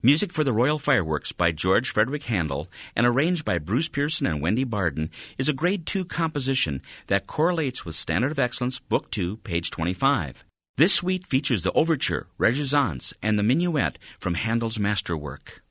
Music for the Royal Fireworks by George Frederick Handel and arranged by Bruce Pearson and Wendy Barden is a Grade 2 composition that correlates with Standard of Excellence, Book 2, page 25. This suite features the overture, regisance, and the minuet from Handel's masterwork.